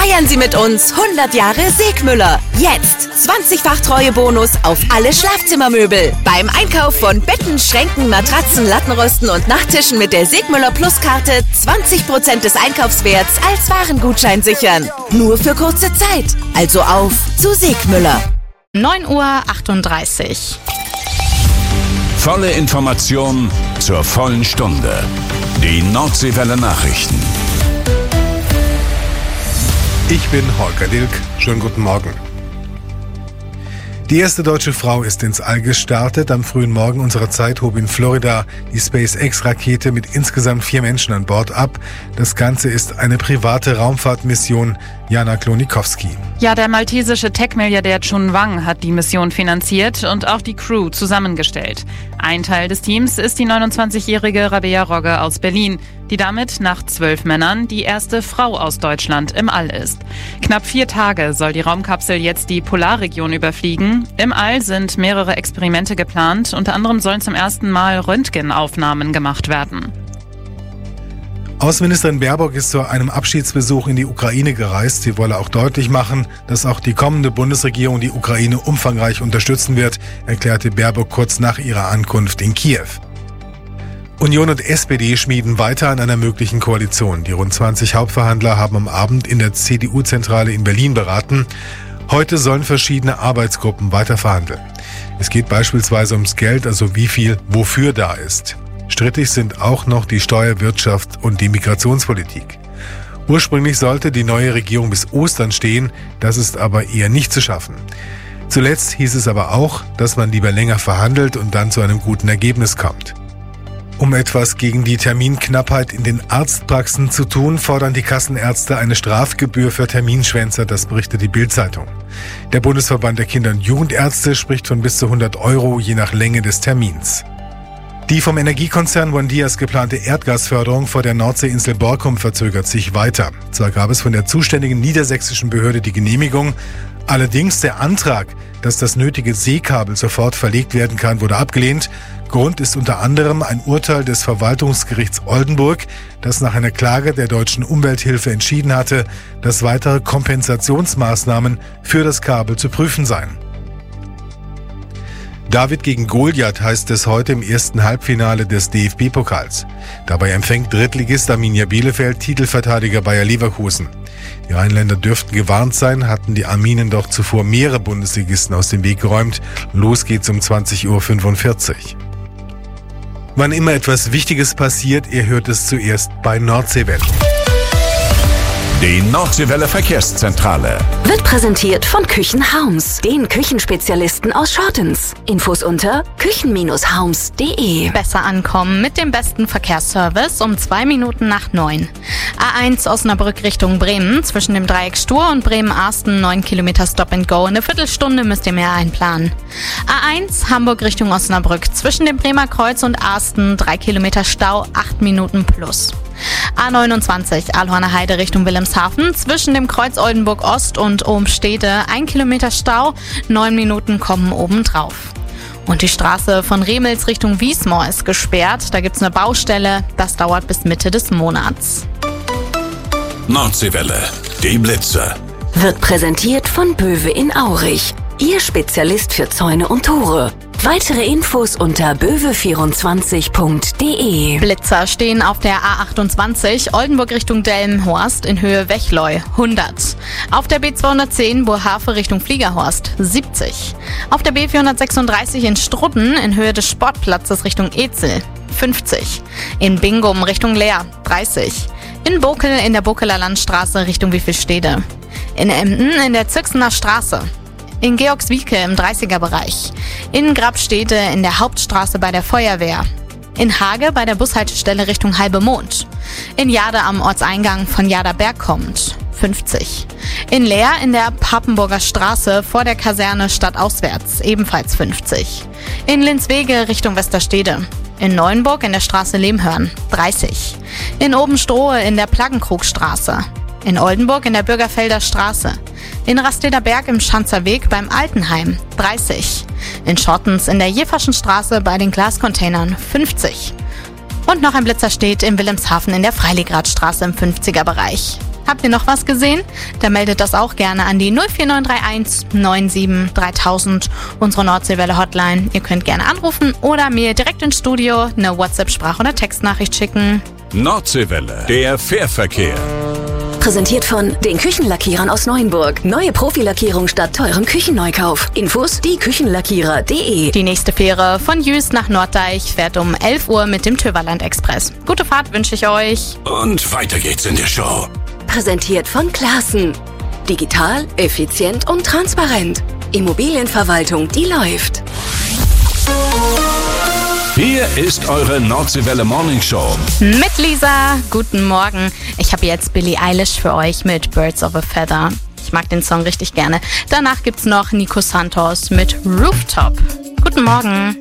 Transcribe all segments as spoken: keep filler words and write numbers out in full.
Feiern Sie mit uns hundert Jahre Segmüller. Jetzt zwanzigfach Treuebonus auf alle Schlafzimmermöbel. Beim Einkauf von Betten, Schränken, Matratzen, Lattenrosten und Nachttischen mit der Segmüller Plus-Karte zwanzig Prozent des Einkaufswerts als Warengutschein sichern. Nur für kurze Zeit. Also auf zu Segmüller. neun Uhr achtunddreißig. Volle Information zur vollen Stunde. Die Nordseewelle Nachrichten. Ich bin Holger Dilk. Schönen guten Morgen. Die erste deutsche Frau ist ins All gestartet. Am frühen Morgen unserer Zeit hob in Florida die SpaceX-Rakete mit insgesamt vier Menschen an Bord ab. Das Ganze ist eine private Raumfahrtmission. Jana Klonikowski. Ja, der maltesische Tech-Milliardär Chun Wang hat die Mission finanziert und auch die Crew zusammengestellt. Ein Teil des Teams ist die neunundzwanzigjährige Rabea Rogge aus Berlin, die damit nach zwölf Männern die erste Frau aus Deutschland im All ist. Knapp vier Tage soll die Raumkapsel jetzt die Polarregion überfliegen. Im All sind mehrere Experimente geplant. Unter anderem sollen zum ersten Mal Röntgenaufnahmen gemacht werden. Außenministerin Baerbock ist zu einem Abschiedsbesuch in die Ukraine gereist. Sie wolle auch deutlich machen, dass auch die kommende Bundesregierung die Ukraine umfangreich unterstützen wird, erklärte Baerbock kurz nach ihrer Ankunft in Kiew. Union und S P D schmieden weiter an einer möglichen Koalition. Die rund zwanzig Hauptverhandler haben am Abend in der C D U-Zentrale in Berlin beraten. Heute sollen verschiedene Arbeitsgruppen weiter verhandeln. Es geht beispielsweise ums Geld, also wie viel wofür da ist. Strittig sind auch noch die Steuer-, Wirtschaft und die Migrationspolitik. Ursprünglich sollte die neue Regierung bis Ostern stehen, das ist aber eher nicht zu schaffen. Zuletzt hieß es aber auch, dass man lieber länger verhandelt und dann zu einem guten Ergebnis kommt. Um etwas gegen die Terminknappheit in den Arztpraxen zu tun, fordern die Kassenärzte eine Strafgebühr für Terminschwänzer, das berichtet die Bild-Zeitung. Der Bundesverband der Kinder- und Jugendärzte spricht von bis zu hundert Euro je nach Länge des Termins. Die vom Energiekonzern OneDias geplante Erdgasförderung vor der Nordseeinsel Borkum verzögert sich weiter. Zwar gab es von der zuständigen niedersächsischen Behörde die Genehmigung, allerdings der Antrag, dass das nötige Seekabel sofort verlegt werden kann, wurde abgelehnt. Grund ist unter anderem ein Urteil des Verwaltungsgerichts Oldenburg, das nach einer Klage der Deutschen Umwelthilfe entschieden hatte, dass weitere Kompensationsmaßnahmen für das Kabel zu prüfen seien. David gegen Goliath heißt es heute im ersten Halbfinale des D F B-Pokals. Dabei empfängt Drittligist Arminia Bielefeld Titelverteidiger Bayer Leverkusen. Die Rheinländer dürften gewarnt sein, hatten die Arminen doch zuvor mehrere Bundesligisten aus dem Weg geräumt. Los geht's um zwanzig Uhr fünfundvierzig. Wann immer etwas Wichtiges passiert, ihr hört es zuerst bei Nordseewelle. Die Nordseewelle Verkehrszentrale Wird präsentiert von Küchenhaums, den Küchenspezialisten aus Schortens. Infos unter küchen haums punkt de. Besser ankommen mit dem besten Verkehrsservice um zwei Minuten nach neun. A eins Osnabrück Richtung Bremen, zwischen dem Dreieck Stur und Bremen-Arsten neun Kilometer Stop and Go. Eine Viertelstunde müsst ihr mehr einplanen. A eins Hamburg Richtung Osnabrück, zwischen dem Bremer Kreuz und Arsten drei Kilometer Stau, acht Minuten plus. A neunundzwanzig Alhorner Heide Richtung Wilhelmshaven, zwischen dem Kreuz Oldenburg Ost und Ohmstede ein Kilometer Stau, neun Minuten kommen obendrauf. Und die Straße von Remels Richtung Wiesmoor ist gesperrt, da gibt's eine Baustelle, das dauert bis Mitte des Monats. Nordseewelle, die Blitze. Wird präsentiert von Böwe in Aurich, Ihr Spezialist für Zäune und Tore. Weitere Infos unter böwe vierundzwanzig punkt de. Blitzer stehen auf der A achtundzwanzig Oldenburg Richtung Delmenhorst in Höhe Wechleu hundert. Auf der B zweihundertzehn Burhafe Richtung Fliegerhorst siebzig. Auf der B vierhundertsechsunddreißig in Strudden in Höhe des Sportplatzes Richtung Ezel fünfzig. In Bingum Richtung Leer dreißig. In Bokel in der Bokeler Landstraße Richtung Wiefelstede. In Emden in der Zirksener Straße. In Georgswieke im dreißiger-Bereich. In Grabstede in der Hauptstraße bei der Feuerwehr. In Hage bei der Bushaltestelle Richtung Halbemond. In Jade am Ortseingang von Jaderberg kommt fünfzig. In Leer in der Papenburger Straße vor der Kaserne stadtauswärts ebenfalls fünfzig. In Linzwege Richtung Westerstede. In Neuenburg in der Straße Lehmhörn dreißig. In Obenstrohe in der Plaggenkrugstraße. In Oldenburg in der Bürgerfelder Straße. In Rasteder Berg im Schanzer Weg beim Altenheim dreißig. In Schortens in der Jeverschen Straße bei den Glascontainern fünfzig. Und noch ein Blitzer steht in Wilhelmshaven in der Freiligradstraße im fünfziger-Bereich. Habt ihr noch was gesehen? Dann meldet das auch gerne an die null vier neun drei eins neun sieben dreitausend, unsere Nordseewelle-Hotline. Ihr könnt gerne anrufen oder mir direkt ins Studio eine WhatsApp-Sprach- oder Textnachricht schicken. Nordseewelle, der Fährverkehr. Präsentiert von den Küchenlackierern aus Neuenburg. Neue Profilackierung statt teurem Küchenneukauf. Infos die Küchenlackierer punkt de. Die nächste Fähre von Jüst nach Norddeich fährt um elf Uhr mit dem Töverland Express. Gute Fahrt wünsche ich euch. Und weiter geht's in der Show. Präsentiert von Classen. Digital, effizient und transparent. Immobilienverwaltung, die läuft. Hier ist eure Nordseewelle Morning Show. Mit Lisa, guten Morgen. Ich habe jetzt Billie Eilish für euch mit Birds of a Feather. Ich mag den Song richtig gerne. Danach gibt's noch Nico Santos mit Rooftop. Guten Morgen.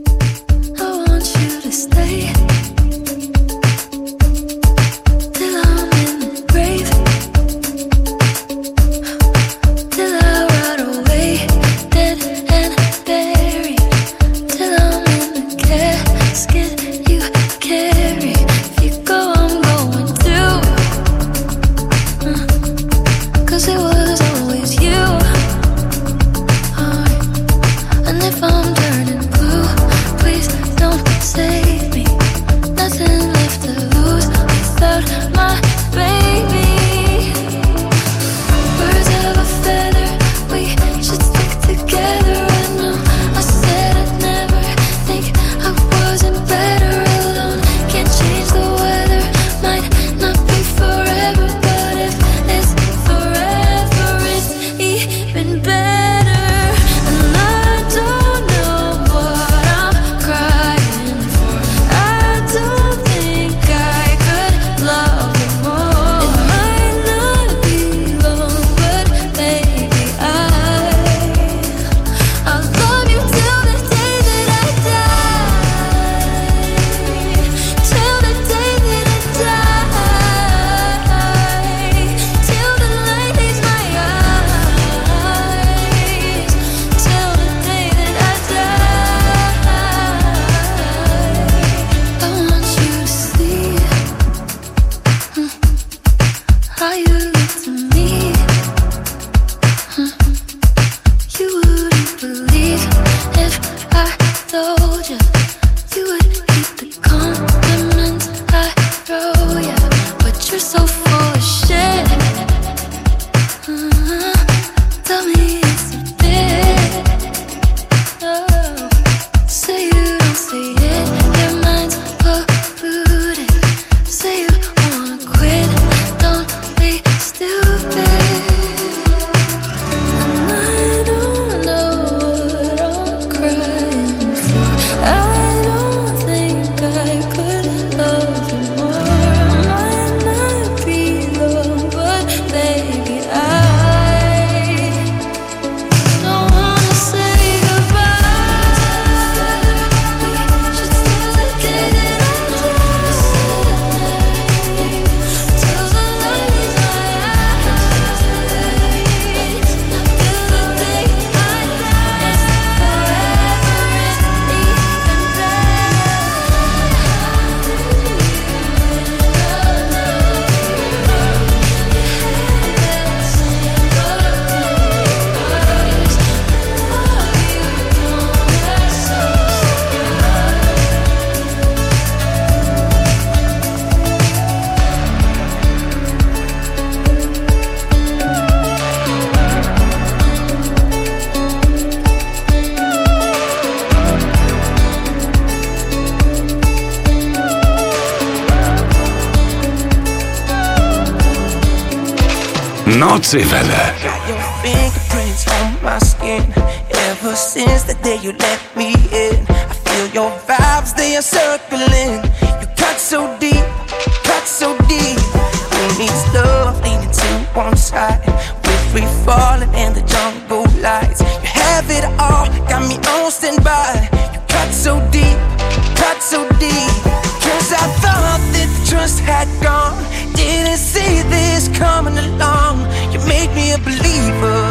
Nordseewelle. Got your fingerprints on my skin. Ever since the day you let me in, I feel your vibes, they are circling. You cut so deep, cut so deep. Who needs love leaning to one side? We're free falling in the jungle lights. You have it all, got me on standby. You cut so deep, cut so deep. Cause I thought that the trust had gone. Didn't see this coming along. You made me a believer.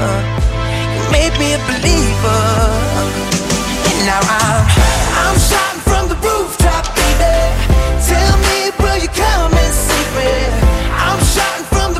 You made me a believer. And now I'm I'm shouting from the rooftop, baby. Tell me, will you come and save me? I'm shouting from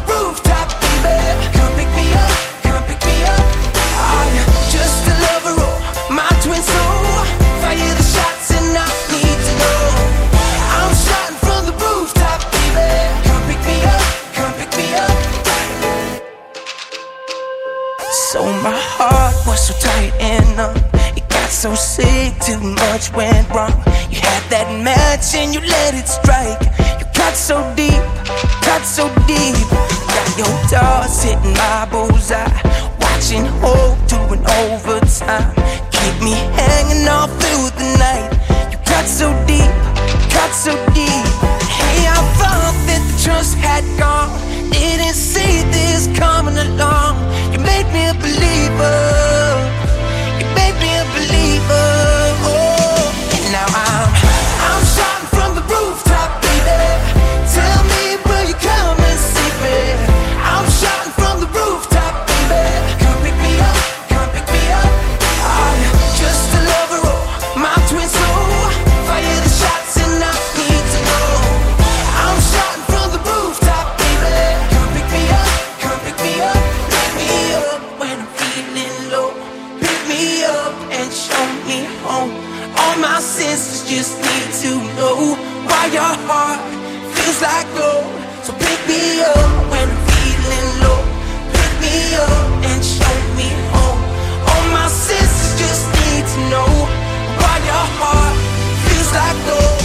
was so tight and numb. It got so sick, too much went wrong. You had that match and you let it strike. You cut so deep, cut so deep. Got your doors hitting my bullseye. Watching hope to an overtime. Keep me hanging all through the night. You cut so deep, cut so deep. Hey, I thought that the trust had gone. Didn't see this coming along. You made me a believer. You made me a believer. Oh, and now I'm I'm shouting from the rooftop, baby. Tell me, will you come and see me? I'm shouting from the rooftop, baby. Come pick me up, come pick me up. I'm just a lover, oh, my twin soul. Fire the shots and I need to know. I'm shouting from the rooftop, baby. Come pick me up, come pick me up. Pick me up when I'm feeling low. Pick me up and show me home. All my senses just need to know why your heart feels like gold. So pick me up when I'm feeling low. Pick me up and show me home. All my senses just need to know why your heart feels like gold.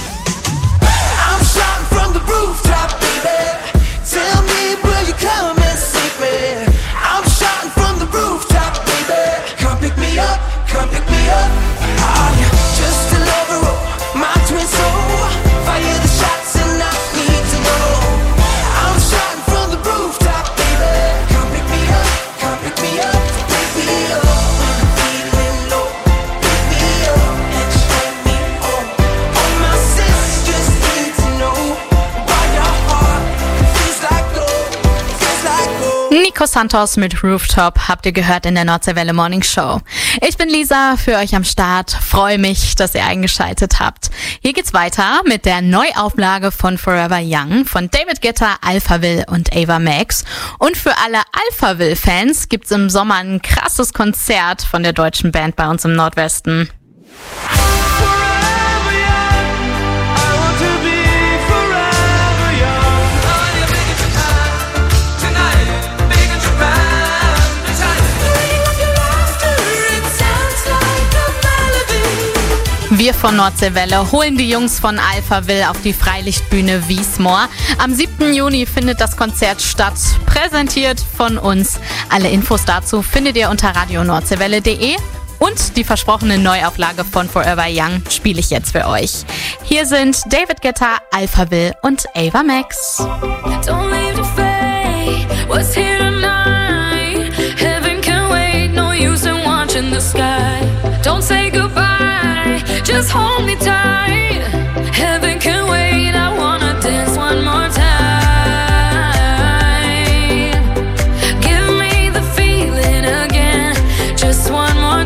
I'm shouting from the rooftop, baby. Tell me, will you come and see me? I'm shouting from the rooftop, baby. Come pick me up, come pick me up. Are you just a lover, oh, my twin soul? Fire the shots and I need to know. I'm shouting from the rooftop, baby. Come pick me up, come pick me up. Pick me up when I'm feeling low. Pick me up and show me home. All my senses just need to know why your heart feels like gold, feels like gold. Nico Santos mit Rooftop habt ihr gehört in der Nordseewelle Morning Show. Ich bin Lisa, für euch am Start. Freue mich, dass ihr eingeschaltet habt. Hier geht's weiter mit der Neuauflage von Forever Young von David Guetta, Alphaville und Ava Max. Und für alle Alphaville-Fans gibt's im Sommer ein krasses Konzert von der deutschen Band bei uns im Nordwesten. Wir von Nordseewelle holen die Jungs von Alphaville auf die Freilichtbühne Wiesmoor. Am siebten Juni findet das Konzert statt, präsentiert von uns. Alle Infos dazu findet ihr unter radio nordseewelle punkt de und die versprochene Neuauflage von Forever Young spiele ich jetzt für euch. Hier sind David Guetta, Alphaville und Ava Max. Don't leave the fate, what's here tonight? Heaven can wait, no use in watching the sky. Don't say goodbye, just hold me tight. Heaven can wait, I wanna dance one more time. Give me the feeling again, just one more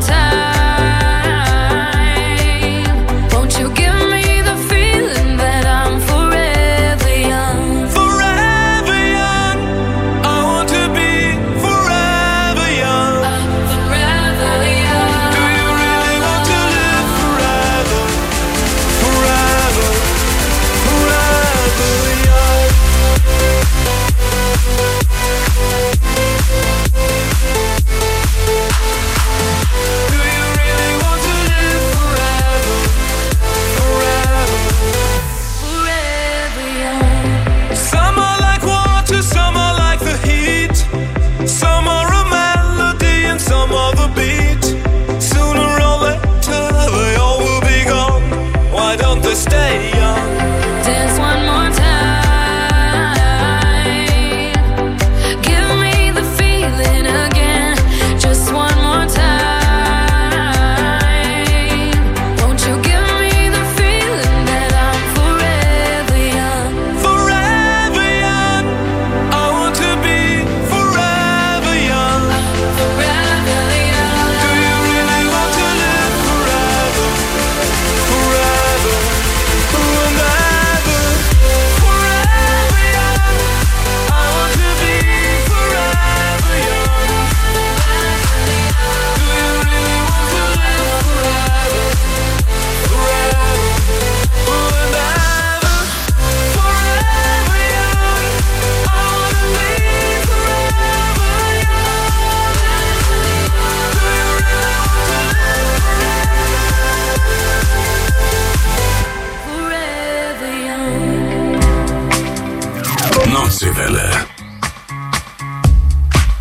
time. Won't you give me the feeling that I'm forever young? Forever young, I want to be forever young. I'm forever young. Do you really want to live forever?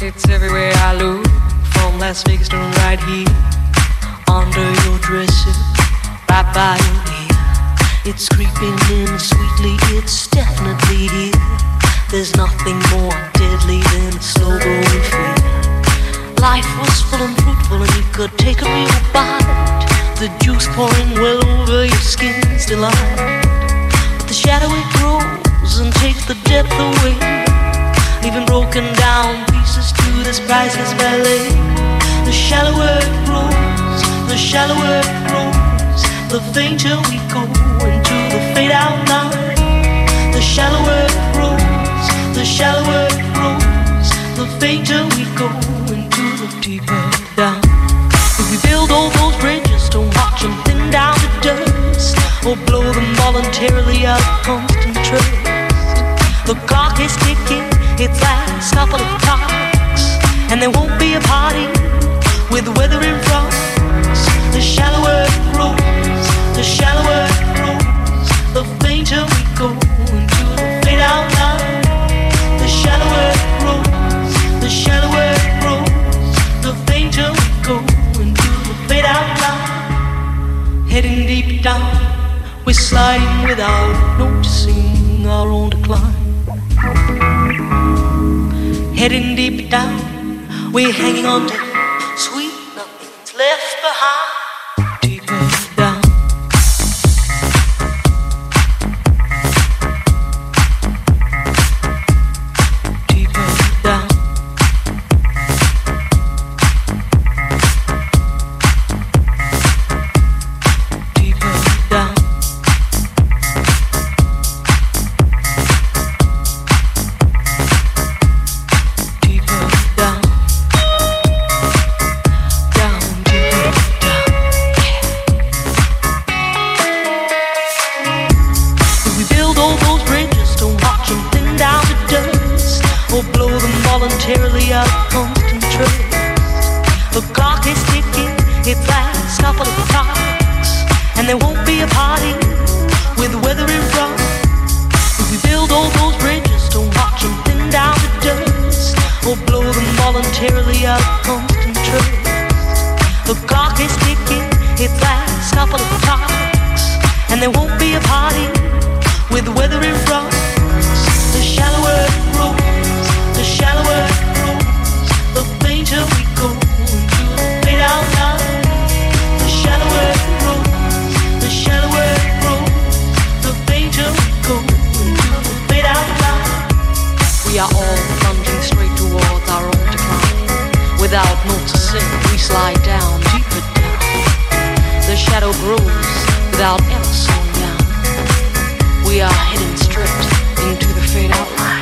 It's everywhere I look, from Las Vegas to right here, under your dresser, right by your ear. It's creeping in sweetly, it's definitely here. There's nothing more deadly than a slow-growing fear. Life was full and fruitful and you could take a real bite. The juice pouring well over your skin's delight. But the shadow it grows and takes the depth away, leaving broken down pieces to this priceless ballet. The shallower it grows, the shallower it grows, the fainter we go into the fade out line. The shallower it grows, the shallower it grows, the fainter we go into the deeper down. If we build all those bridges, don't watch them thin down to dust, or blow them voluntarily out of constant trust. The clock is ticking, its last couple of clocks, and there won't be a party with weather in front. The shallower it grows, the shallower it grows, the fainter we go into the fade out line. The shallower it grows, the shallower it grows, the fainter we go into the fade out line. Heading deep down, we're sliding without noticing our own decline. Heading deep down, we're hanging on to sweet nothing's left behind. Deeper down. Deeper down. Deeper down. Voluntarily out of constant trust. The clock is ticking, its last couple of clocks, and there won't be a party with weather in front. If we build all those bridges, don't watch them thin down to dust, or blow them voluntarily out of constant trust. The clock is ticking, its last couple of clocks, and there won't be a party with weather in front. The shallower it grows, the shallower it grows, the fainter we go into the fade out line. The shallower it grows, the shallower it grows, the fainter we go into the fade out line. We are all plunging straight towards our own decline. Without noticing, we slide down, deeper down. The shadow grows without ever slowing down. We are heading straight into the fade out line.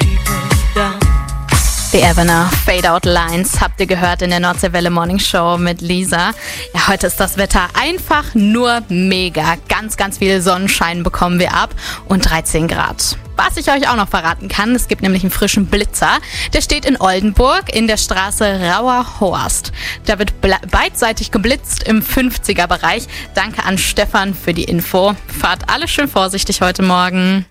The Evener Fade Out Lines habt ihr gehört in der Nordseewelle Morning Show mit Lisa. Ja, heute ist das Wetter einfach nur mega. Ganz, ganz viel Sonnenschein bekommen wir ab und dreizehn Grad. Was ich euch auch noch verraten kann, es gibt nämlich einen frischen Blitzer. Der steht in Oldenburg in der Straße Rauer Horst. Da wird beidseitig geblitzt im fünfziger Bereich. Danke an Stefan für die Info. Fahrt alle schön vorsichtig heute Morgen.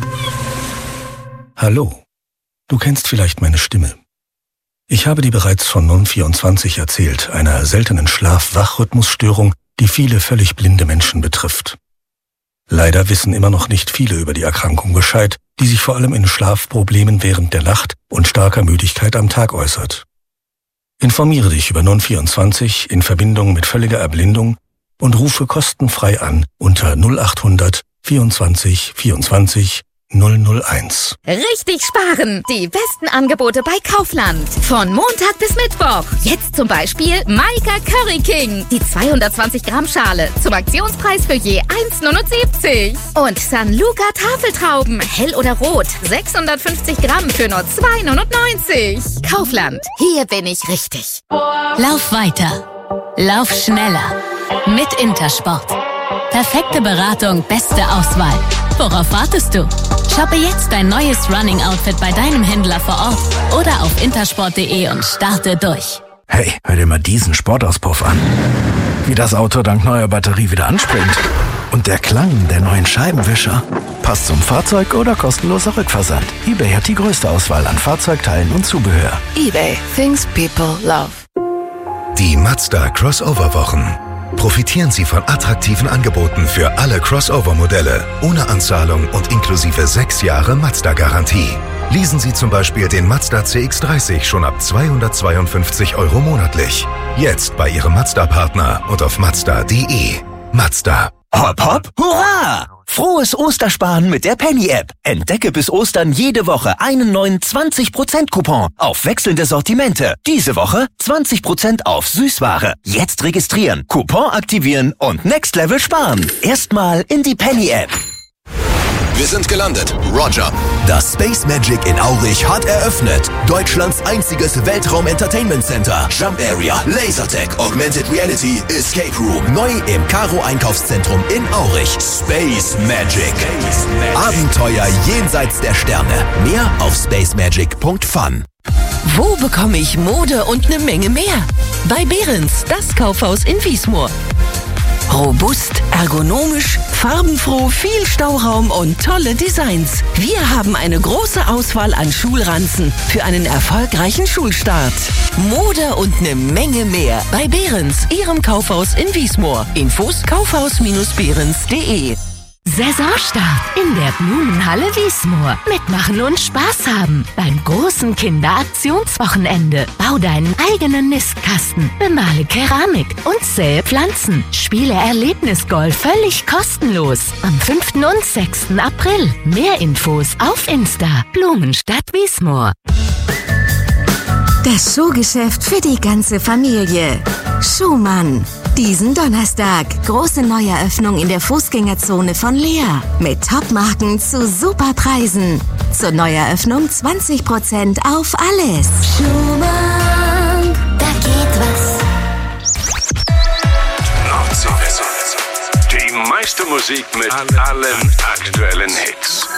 Hallo. Du kennst vielleicht meine Stimme. Ich habe dir bereits von Non vierundzwanzig erzählt, einer seltenen Schlaf-Wach-Rhythmusstörung, die viele völlig blinde Menschen betrifft. Leider wissen immer noch nicht viele über die Erkrankung Bescheid, die sich vor allem in Schlafproblemen während der Nacht und starker Müdigkeit am Tag äußert. Informiere dich über Non vierundzwanzig in Verbindung mit völliger Erblindung und rufe kostenfrei an unter null acht hundert vierundzwanzig vierundzwanzig null null eins. Richtig sparen! Die besten Angebote bei Kaufland. Von Montag bis Mittwoch. Jetzt zum Beispiel Maika Curry King. Die zweihundertzwanzig Gramm Schale zum Aktionspreis für je eins neunundsiebzig. Und San Luca Tafeltrauben, hell oder rot. sechshundertfünfzig Gramm für nur zwei neunundneunzig. Kaufland. Hier bin ich richtig. Lauf weiter. Lauf schneller. Mit Intersport. Perfekte Beratung, beste Auswahl. Worauf wartest du? Shoppe jetzt dein neues Running-Outfit bei deinem Händler vor Ort oder auf intersport punkt de und starte durch. Hey, hör dir mal diesen Sportauspuff an. Wie das Auto dank neuer Batterie wieder anspringt. Und der Klang der neuen Scheibenwischer passt zum Fahrzeug oder kostenloser Rückversand. eBay hat die größte Auswahl an Fahrzeugteilen und Zubehör. eBay. Things people love. Die Mazda Crossover-Wochen. Profitieren Sie von attraktiven Angeboten für alle Crossover-Modelle, ohne Anzahlung und inklusive sechs Jahre Mazda-Garantie. Leasen Sie zum Beispiel den Mazda C X dreißig schon ab zweihundertzweiundfünfzig Euro monatlich. Jetzt bei Ihrem Mazda-Partner und auf mazda punkt de. Mazda. Hopp, hopp, hurra! Frohes Ostersparen mit der Penny-App. Entdecke bis Ostern jede Woche einen neuen zwanzig Prozent Coupon auf wechselnde Sortimente. Diese Woche zwanzig Prozent auf Süßware. Jetzt registrieren, Coupon aktivieren und Next Level sparen. Erstmal in die Penny-App. Wir sind gelandet. Roger. Das Space Magic in Aurich hat eröffnet. Deutschlands einziges Weltraum-Entertainment Center. Jump Area, Lasertag, Augmented Reality, Escape Room. Neu im Karo Einkaufszentrum in Aurich. Space Magic. Space Magic. Abenteuer jenseits der Sterne. Mehr auf spacemagic punkt fun. Wo bekomme ich Mode und eine Menge mehr? Bei Behrens, das Kaufhaus in Wiesmoor. Robust, ergonomisch, farbenfroh, viel Stauraum und tolle Designs. Wir haben eine große Auswahl an Schulranzen für einen erfolgreichen Schulstart. Mode und eine Menge mehr bei Behrens, Ihrem Kaufhaus in Wiesmoor. Infos kaufhaus Bindestrich behrens punkt de. Saisonstart in der Blumenhalle Wiesmoor. Mitmachen und Spaß haben beim großen Kinderaktionswochenende. Bau deinen eigenen Nistkasten, bemale Keramik und säe Pflanzen. Spiele Erlebnisgolf völlig kostenlos am fünften und sechsten April. Mehr Infos auf Insta. Blumenstadt Wiesmoor. Das Schuhgeschäft für die ganze Familie. Schumann. Diesen Donnerstag große Neueröffnung in der Fußgängerzone von Lea mit Topmarken zu super Preisen. Zur Neueröffnung zwanzig Prozent auf alles. Schumann, da geht was. Nordsee. Die meiste Musik mit allen aktuellen Hits.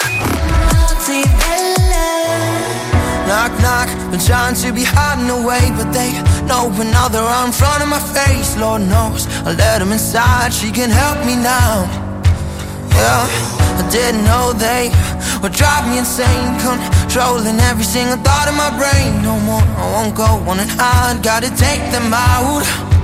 Knock, knock, been trying to be hiding away, but they know now they're out in front of my face. Lord knows I let them inside, she can help me now. Yeah, I didn't know they would drive me insane, controlling every single thought in my brain. No more, I won't go on and hide, gotta take them out.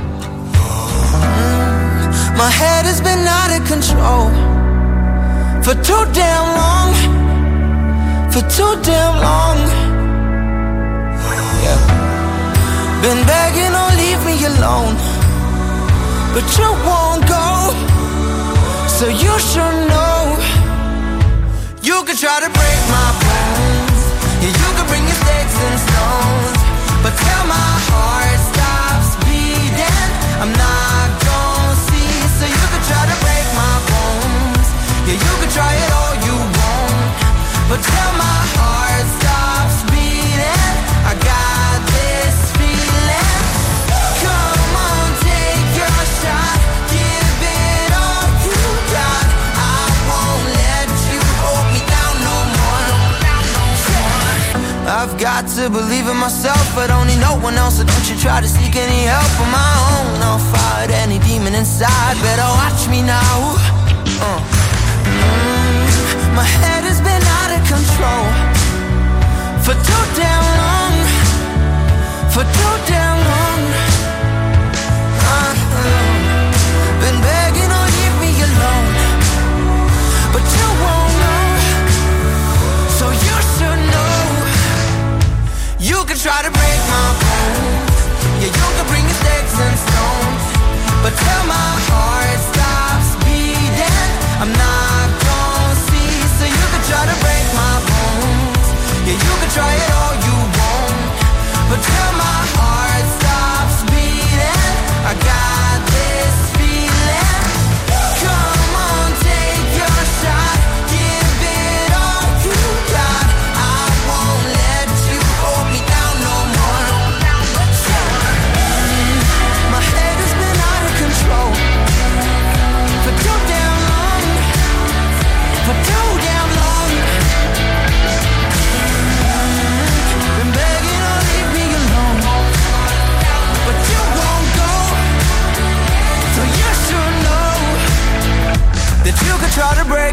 Mm, my head has been out of control for too damn long, for too damn long. Yeah. Been begging, oh leave me alone, but you won't go, so you should know. You could try to break my bones, yeah, you could bring your sticks and stones, but till my heart stops beating, I'm not gonna see. So you could try to break my bones, yeah, you could try it all you want, but till my heart stops beating, I got this feeling. Come on, take your shot, give it all you got. I won't let you hold me down no more. I've got to believe in myself, but only no one else. So don't you try to seek any help on my own. I'll fight any demon inside, better watch me now. uh. mm, My head has been out of control for too damn long, for too damn long. uh, Been begging, oh leave me alone, but you won't know, so you should know. You can try to break my bones, yeah, you can bring your sticks and stones, but till my heart stops beating, I'm not gonna see. So you can try to break my bones, yeah, you can try it all you want, but till my heart stops beating, I got this feeling. Come on, take your shot, give it all you got. I won't let you hold me down no more. My head has been out of control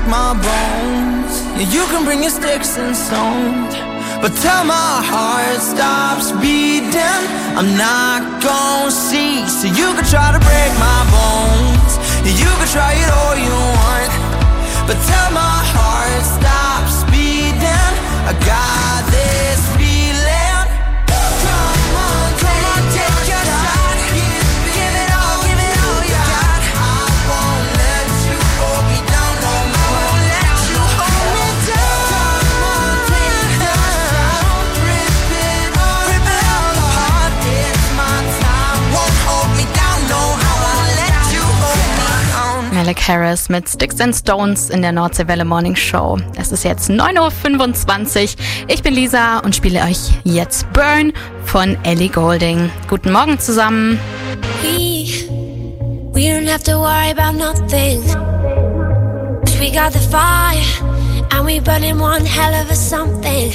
break my bones. Yeah, you can bring your sticks and stones, but till my heart stops beating, I'm not gonna cease. So you can try to break my bones, yeah, you can try it all you want, but till my heart stops beating, I got this feeling. Come on, come on, take your shot. Give it all, give it all you got. I won't let you hold me down no more. I won't let you hold me down. Come on, take your shot. Rip it all, rip it all apart. It's my time. Won't hold me down, no. I won't let you hold me down. Alec Harris mit Sticks and Stones in der Nordseewelle Morning Show. Es ist jetzt neun Uhr fünfundzwanzig. Ich bin Lisa und spiele euch jetzt Burn von Ellie Goulding. Guten Morgen zusammen. We, we don't have to worry about nothing. 'Cause we got the fire and we burning one hell of a something.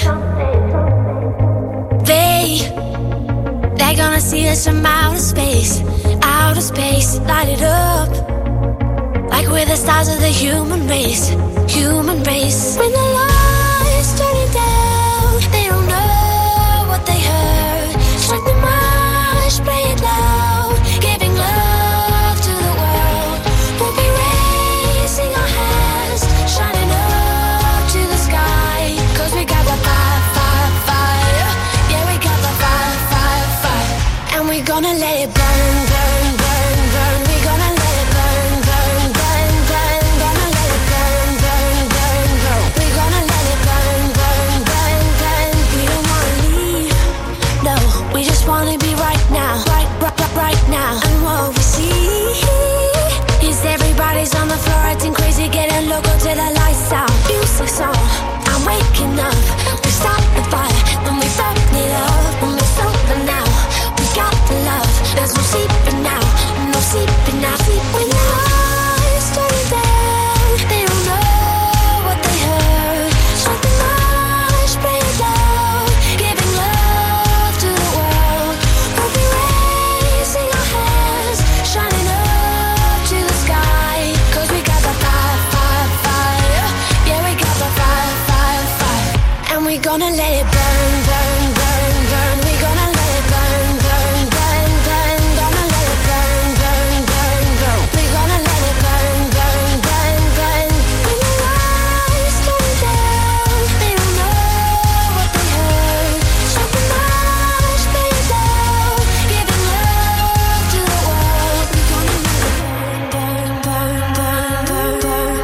They, they're gonna see us from outer space, outer space, light it up. Like we're the stars of the human race, human race. When the lights turning down, they don't know what they heard. Strike the march, play it loud, giving love to the world. We'll be raising our hands, shining up to the sky. 'Cause we got the fire, fire, fire. Yeah, we got the fire, fire, fire. And we're gonna let it burn, burn, burn, burn. We're gonna let it burn, burn, burn, burn. Gonna let it burn, burn, burn, burn. We're gonna let it burn, burn, burn, burn. We don't wanna leave, no. We just wanna be right now, right, right, right, right now. And what we see is everybody's on the floor acting crazy, getting local till the lights out. Music's on, I'm waking up. We stop the fire, then we burn it up. When we're sober now, we got the love. There's no sleeping now, no sleeping now. When the lights turn down, they don't know what they heard. Strike the march, play it loud, giving love to the world. We'll be raising our hands, shining up to the sky. 'Cause we got the fire, fire, fire. Yeah, we got the fire, fire, fire. And we're gonna let it burn, burn, burn, burn. We're gonna let it burn, burn, burn, burn. Gonna let it burn, burn, burn, burn. We're gonna let it burn, burn, burn, burn. When the lights turn down, they don't know what they heard. Strike the march, play it loud, giving love to the world. We're gonna let it burn, burn, burn, burn, burn, burn.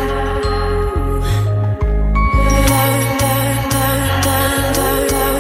Burn, burn, burn, burn, burn, burn.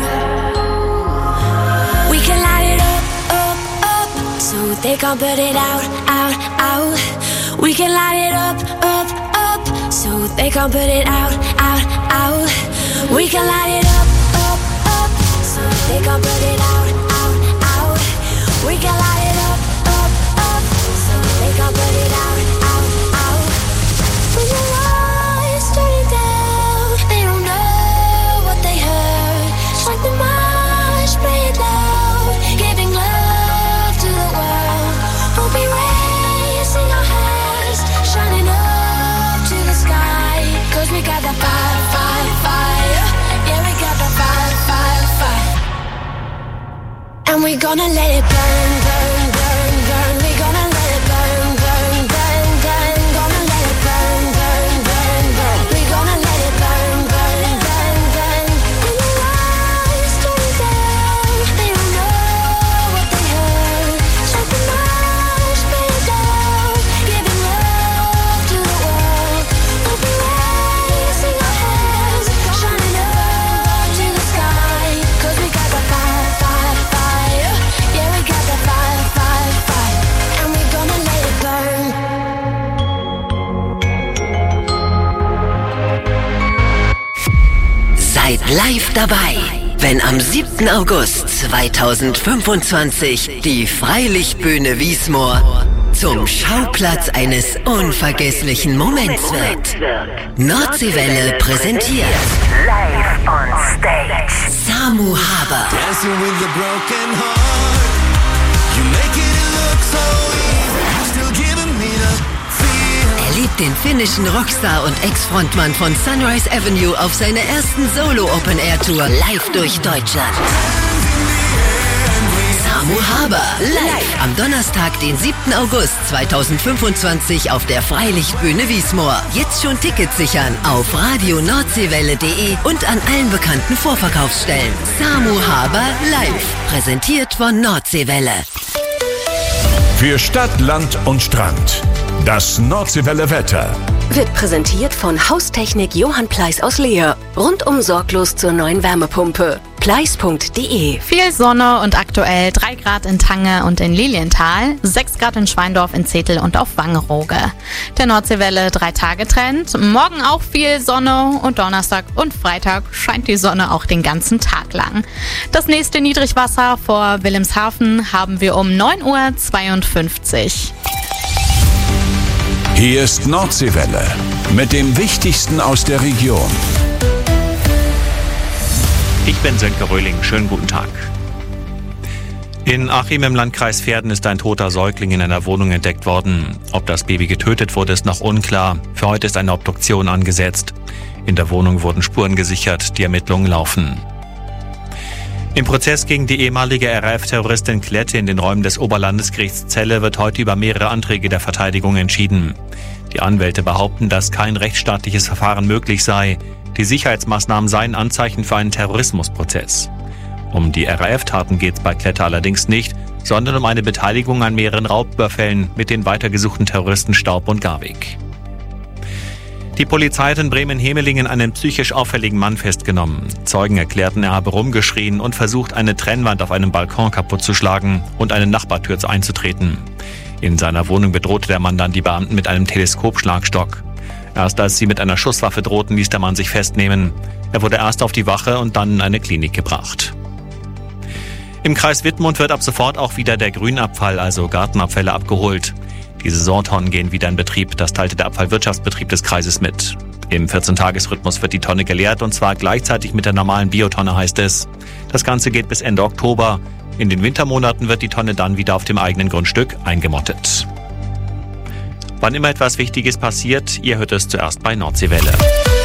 We can light it up, up, up, so they can't put it out, out, out. We can light it up, up, up, so they can't put it out, out, out. We can light it up, up, up, so they can't put it out, out, out. We can light it up, up, up, so they can't put it out, out, out. When the lights turn down, they don't know what they heard. Strike the march, play it loud, giving love to the world. We'll be raising our hands, shining up to the sky. 'Cause we got the fire, fire, fire. Yeah, we got the fire, fire, fire. And we're gonna let it burn, burn, burn, burn. We're gonna let it burn, burn, burn, burn. Gonna let it burn, burn, burn, burn. We're gonna let it burn, burn, burn, burn. When the lights turn down, they don't know what they heard. Strike the march, play it loud, giving love to the world. We'll be raising our hands, shining up to the sky. 'Cause we got the fire, fire, fire. Yeah, we got the fire, fire, fire. And we're gonna let it burn. Seid live dabei, wenn am siebten August zweitausendfünfundzwanzig die Freilichtbühne Wiesmoor zum Schauplatz eines unvergesslichen Moments wird. Nordseewelle präsentiert Live on stage. Samu Haber, Dancing with a broken heart. You make it look so easy. Still giving me the feel. erlebt den finnischen Rockstar und Ex-Frontmann von Sunrise Avenue auf seiner ersten Solo-Open-Air-Tour live durch Deutschland. Samu Haber, live am Donnerstag, den siebten August zweitausendfünfundzwanzig auf der Freilichtbühne Wiesmoor. Jetzt schon Tickets sichern auf radio nordseewelle punkt de und an allen bekannten Vorverkaufsstellen. Samu Haber live, präsentiert von Nordseewelle. Für Stadt, Land und Strand. Das Nordseewelle Wetter. Wird präsentiert von Haustechnik Johann Pleiss aus Leer. Rundum sorglos zur neuen Wärmepumpe. Pleiss punkt de. Viel Sonne und aktuell drei Grad in Tange und in Lilienthal, sechs Grad in Schweindorf, in Zetel und auf Wangerooge. Der Nordseewelle drei-Tage-Trend. Morgen auch viel Sonne und Donnerstag und Freitag scheint die Sonne auch den ganzen Tag lang. Das nächste Niedrigwasser vor Wilhelmshaven haben wir um neun Uhr zweiundfünfzig. Hier ist Nordseewelle mit dem Wichtigsten aus der Region. Ich bin Sönke Röhling. Schönen guten Tag. In Achim im Landkreis Verden ist ein toter Säugling in einer Wohnung entdeckt worden. Ob das Baby getötet wurde, ist noch unklar. Für heute ist eine Obduktion angesetzt. In der Wohnung wurden Spuren gesichert. Die Ermittlungen laufen. Im Prozess gegen die ehemalige R A F-Terroristin Klette in den Räumen des Oberlandesgerichts Celle wird heute über mehrere Anträge der Verteidigung entschieden. Die Anwälte behaupten, dass kein rechtsstaatliches Verfahren möglich sei. Die Sicherheitsmaßnahmen seien Anzeichen für einen Terrorismusprozess. Um die R A F-Taten geht es bei Klette allerdings nicht, sondern um eine Beteiligung an mehreren Raubüberfällen mit den weitergesuchten Terroristen Staub und Garwig. Die Polizei hat in Bremen-Hemelingen einen psychisch auffälligen Mann festgenommen. Zeugen erklärten, er habe rumgeschrien und versucht, eine Trennwand auf einem Balkon kaputtzuschlagen und eine Nachbartür einzutreten. In seiner Wohnung bedrohte der Mann dann die Beamten mit einem Teleskopschlagstock. Erst als sie mit einer Schusswaffe drohten, ließ der Mann sich festnehmen. Er wurde erst auf die Wache und dann in eine Klinik gebracht. Im Kreis Wittmund wird ab sofort auch wieder der Grünabfall, also Gartenabfälle, abgeholt. Die Saisontonnen gehen wieder in Betrieb, das teilte der Abfallwirtschaftsbetrieb des Kreises mit. Im vierzehn-Tages-Rhythmus wird die Tonne geleert und zwar gleichzeitig mit der normalen Biotonne, heißt es. Das Ganze geht bis Ende Oktober. In den Wintermonaten wird die Tonne dann wieder auf dem eigenen Grundstück eingemottet. Wann immer etwas Wichtiges passiert, ihr hört es zuerst bei Nordseewelle.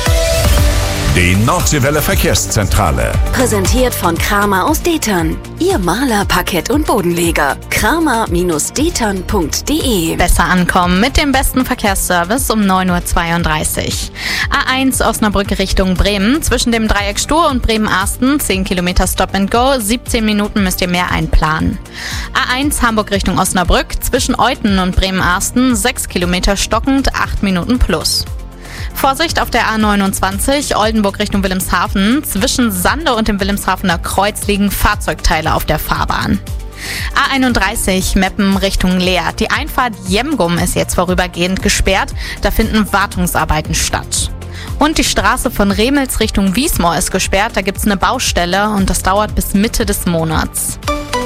Die Nordseewelle Verkehrszentrale. Präsentiert von Kramer aus Detern. Ihr Maler, Parkett und Bodenleger. kramer Detern punkt de. Besser ankommen mit dem besten Verkehrsservice um neun Uhr zweiunddreißig. A eins Osnabrück Richtung Bremen. Zwischen dem Dreieck Stur und Bremen-Arsten. zehn Kilometer Stop and Go. siebzehn Minuten müsst ihr mehr einplanen. A eins Hamburg Richtung Osnabrück. Zwischen Euten und Bremen-Arsten. sechs Kilometer stockend. acht Minuten plus. Vorsicht auf der A neunundzwanzig, Oldenburg Richtung Wilhelmshaven. Zwischen Sande und dem Wilhelmshavener Kreuz liegen Fahrzeugteile auf der Fahrbahn. A einunddreißig, Meppen Richtung Leer. Die Einfahrt Jemgum ist jetzt vorübergehend gesperrt. Da finden Wartungsarbeiten statt. Und die Straße von Remels Richtung Wiesmoor ist gesperrt. Da gibt es eine Baustelle und das dauert bis Mitte des Monats.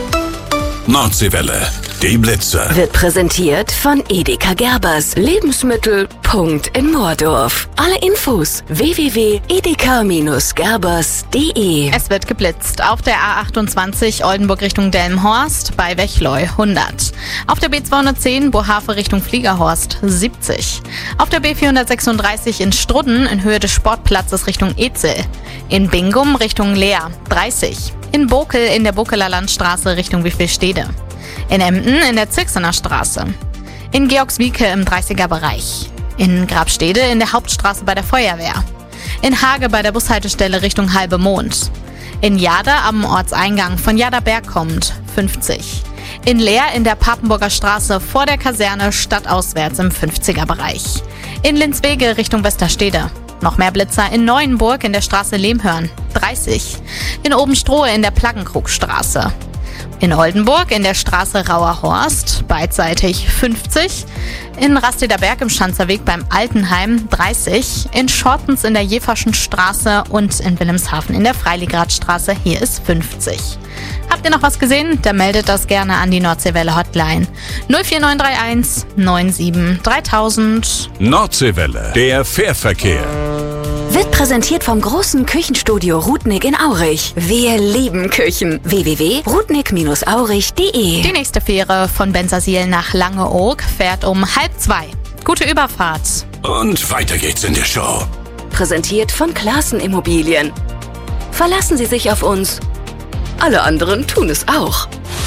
Nordseewelle, die Blitze. Wird präsentiert von Edeka Gerbers. Lebensmittel, Punkt in Moordorf. Alle Infos w w w punkt edeka gerbers punkt de. Es wird geblitzt. Auf der A achtundzwanzig Oldenburg Richtung Delmenhorst bei Wechleu hundert. Auf der B zweihundertzehn Bohafe Richtung Fliegerhorst siebzig. Auf der B vierhundertsechsunddreißig in Strudden in Höhe des Sportplatzes Richtung Ezel. In Bingum Richtung Leer dreißig. In Bokel in der Bokeler Landstraße Richtung Wiffelstede. In Emden in der Zirksener Straße. In Georgswieke im dreißiger Bereich. In Grabstede in der Hauptstraße bei der Feuerwehr. In Hage bei der Bushaltestelle Richtung Halbe Mond. In Jada am Ortseingang von Jadaberg kommt fünfzig. In Leer in der Papenburger Straße vor der Kaserne stadtauswärts im fünfziger Bereich. In Linzwege Richtung Westerstede. Noch mehr Blitzer in Neuenburg in der Straße Lehmhörn dreißig. In Obenstrohe in der Plaggenkrugstraße. In Oldenburg in der Straße Rauerhorst beidseitig fünfzig. In Rasteder Berg im Schanzerweg beim Altenheim dreißig. In Schortens in der Jeverschen Straße und in Wilhelmshaven in der Freiligradstraße. Hier ist fünfzig. Habt ihr noch was gesehen? Dann meldet das gerne an die Nordseewelle Hotline. null vier neun drei eins neun sieben dreitausend. Nordseewelle, der Fährverkehr. Wird präsentiert vom großen Küchenstudio Rudnick in Aurich. Wir lieben Küchen. w w w punkt rudnick aurich punkt de. Die nächste Fähre von Bensersiel nach Langeoog fährt um halb zwei. Gute Überfahrt. Und weiter geht's in der Show. Präsentiert von Klaassen Immobilien. Verlassen Sie sich auf uns. Alle anderen tun es auch.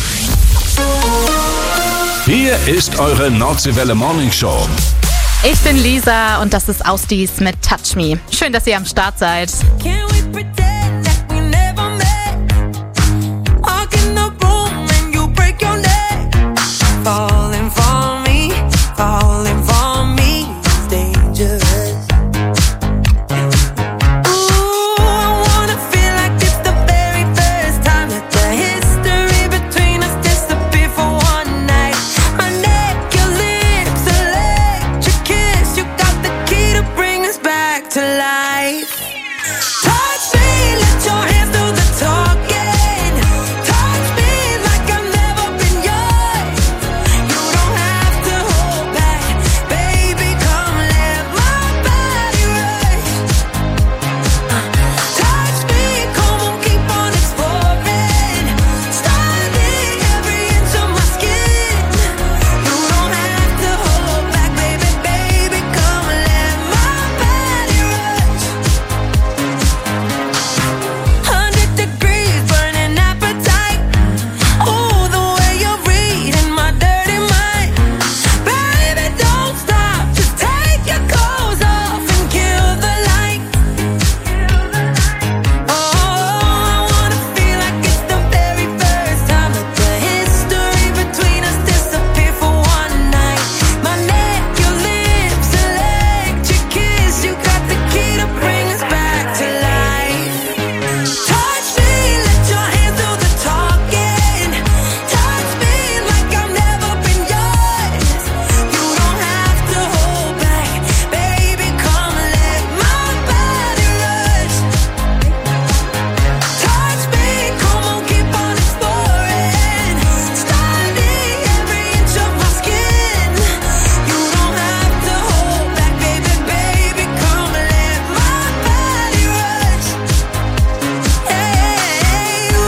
Hier ist eure Nordseewelle Morning Show. Ich bin Lisa und das ist Ausdies mit Touch Me. Schön, dass ihr am Start seid. Falling for me, falling for me, it's dangerous. Ooh, I wanna feel like it's the very first time that the history between us disappeared for one night. My neck, your lips, electric kiss, you got the key to bring us back to life. Touch me, let your hands do the talking. Touch me like I've never been yours. You don't have to hold back, baby, come let my body rush. Touch me, come on, keep on exploring. Study every inch of my skin. You don't have to hold back, baby, baby, come let my body rush. Hundred degrees, burning appetite. Oh, the way you're reading my dirty mind. Baby, don't stop, just take your clothes off and kill the light. Oh, I wanna feel like it's the very first time that the history between us disappeared for one night. My neck, your lips, electric kiss, you got the key to bring us back to life. Touch me, let your hands do the talking. Touch me like I've never been yours. You don't have to hold back, baby, come let my body rush. Touch me, come on, keep on exploring. Study every inch of my skin. You don't have to hold back, baby, baby, come let my body rush. Hey, ooh,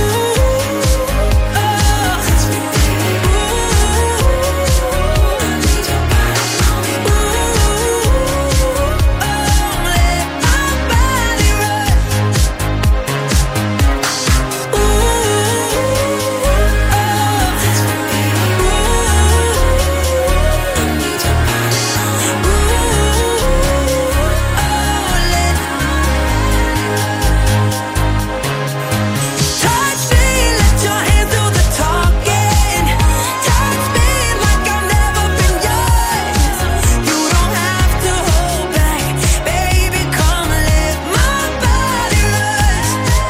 touch me, let your hands do the talking. Touch me like I've never been yours. You don't have to hold back, baby, come let my body rush.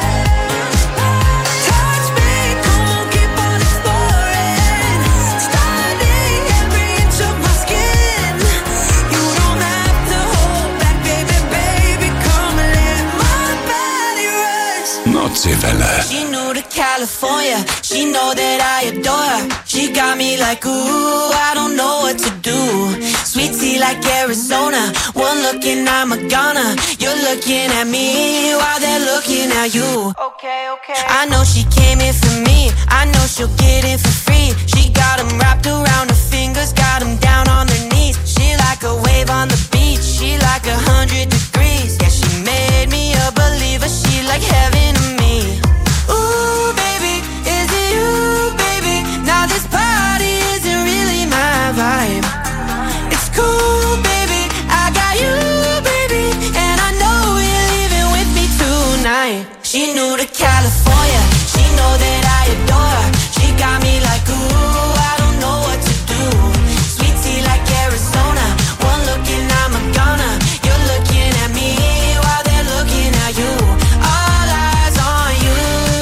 Touch me, come on, keep on exploring. Study every inch of my skin. You don't have to hold back, baby, baby, come let my body rush. Nordseewelle. She new to California, she know that I adore her. She got me like, ooh, I don't know what to do. Sweet tea like Arizona, one look and I'm a goner. You're looking at me while they're looking at you. Okay, okay. I know she came in for me, I know she'll get in for free. She got 'em wrapped around her fingers, got 'em down on their knees. She like a wave on the beach, she like a hundred degrees. Yeah, she made me a believer, she like heaven to me. Ooh, baby, is it you, baby? Now this party isn't really my vibe. It's cool, baby, I got you, baby, and I know you're leaving with me tonight. She new to California, she know that I adore her. She got me like, ooh, I don't know what to do. Sweet tea like Arizona, one look and I'm a goner. You're looking at me while they're looking at you. All eyes on you.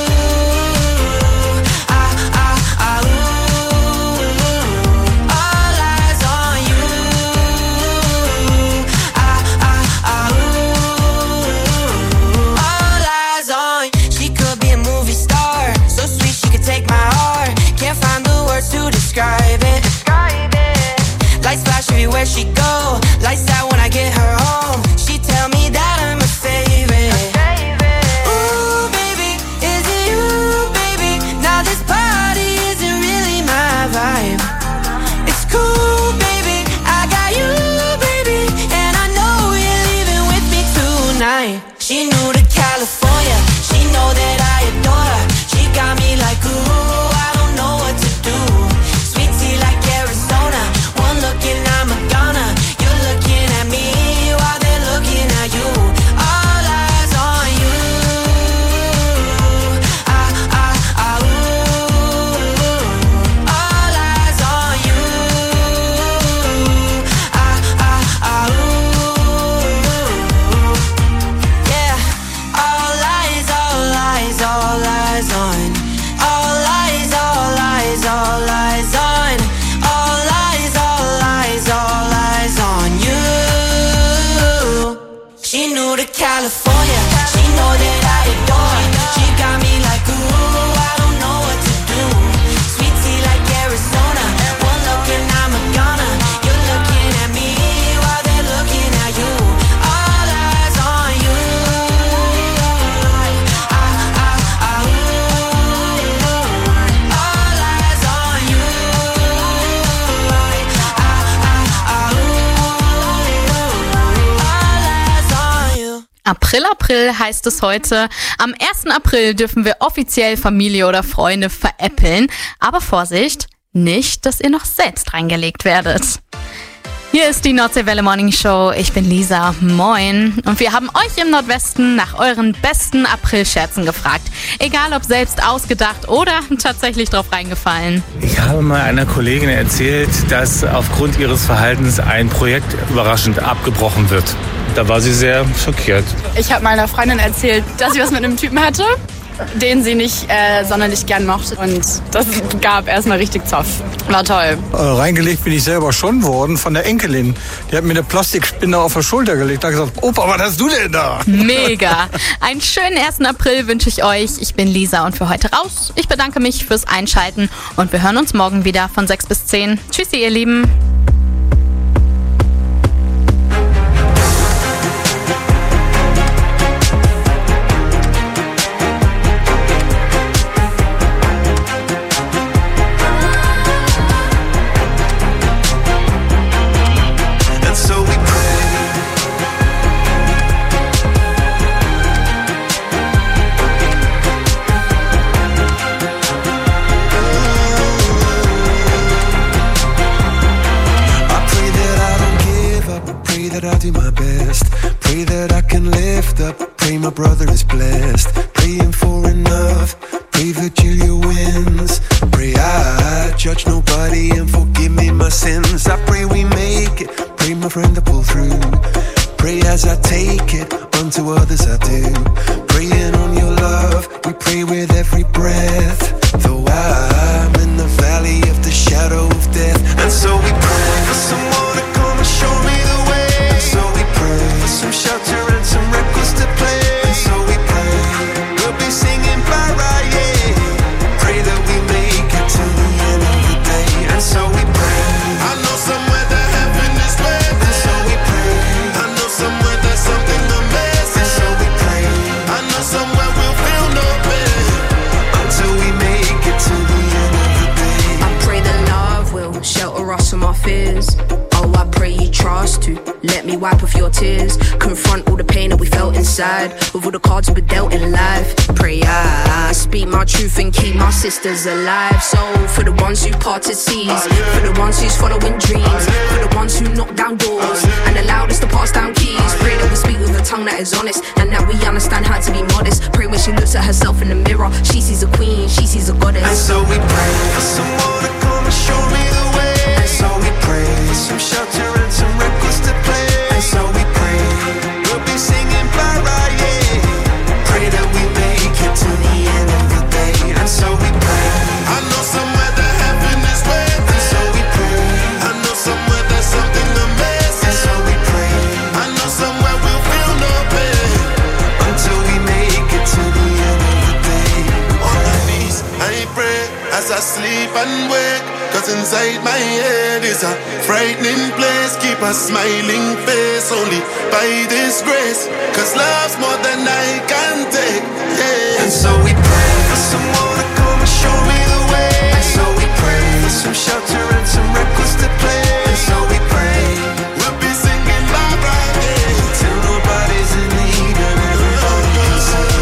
Ah, ah, ah, ooh. All eyes on you. Ah, ah, ah, ooh. All eyes on you. She could be a movie star, so sweet she could take my heart. Can't find the words to describe it. Lights flash everywhere she go. Lights out when I get her home. She tell me that I'm her favorite. Ooh, baby, is it you, baby? Now this party isn't really my vibe. It's cool, baby, I got you, April, April heißt es heute. Am ersten April dürfen wir offiziell Familie oder Freunde veräppeln. Aber Vorsicht, nicht, dass ihr noch selbst reingelegt werdet. Hier ist die Nordseewelle Morning Show. Ich bin Lisa. Moin. Und wir haben euch im Nordwesten nach euren besten April-Scherzen gefragt. Egal ob selbst ausgedacht oder tatsächlich drauf reingefallen. Ich habe mal einer Kollegin erzählt, dass aufgrund ihres Verhaltens ein Projekt überraschend abgebrochen wird. Da war sie sehr schockiert. Ich habe meiner Freundin erzählt, dass sie was mit einem Typen hatte, den sie nicht äh, sonderlich gern mochte. Und das gab erstmal richtig Zoff. War toll. Äh, reingelegt bin ich selber schon worden von der Enkelin. Die hat mir eine Plastikspinne auf die Schulter gelegt. Da hat gesagt, Opa, was hast du denn da? Mega. Einen schönen ersten April wünsche ich euch. Ich bin Lisa und für heute raus. Ich bedanke mich fürs Einschalten und wir hören uns morgen wieder von sechs bis zehn. Tschüssi, ihr Lieben. My brother is blessed, praying for enough. Pray Virgilia wins. Pray I judge nobody and forgive me my sins. I pray we make it. Pray my friend to pull through. Pray as I take it, unto others I do. Praying on your love, we pray with every breath. Though I'm in the valley of the shadow of death, and so we pray for someone to come and show me the way. And so we pray for some shelter and some records to play. Oh, I pray you trust to let me wipe off your tears. Confront all the pain that we felt inside, with all the cards we've been dealt in life. Pray I speak my truth and keep my sisters alive. So for the ones who parted seas, for the ones who's following dreams, for the ones who knock down doors and allowed us to pass down keys. Pray that we speak with a tongue that is honest and that we understand how to be modest. Pray when she looks at herself in the mirror, she sees a queen, she sees a goddess. And so we pray for someone to come and show me the way. And so we pray for some shelter and some records to play. And so we pray we'll be singing bye bye, yeah. Pray that we make it to the end of the day. And so we pray. I know somewhere that heaven is waiting. And so we pray. I know somewhere there's something amazing. And so we pray. I know somewhere we'll feel no pain until we make it to the end of the day. On my knees, I pray as I sleep and wake. Cause inside my head is a frightening place. Keep a smiling face only by this grace. Cause love's more than I can take, yeah. And so we pray for someone to come and show me the way. And so we pray for some shelter and some records to play. And so we pray we'll be singing bye bye, yeah, till nobody's in need and everybody can sing.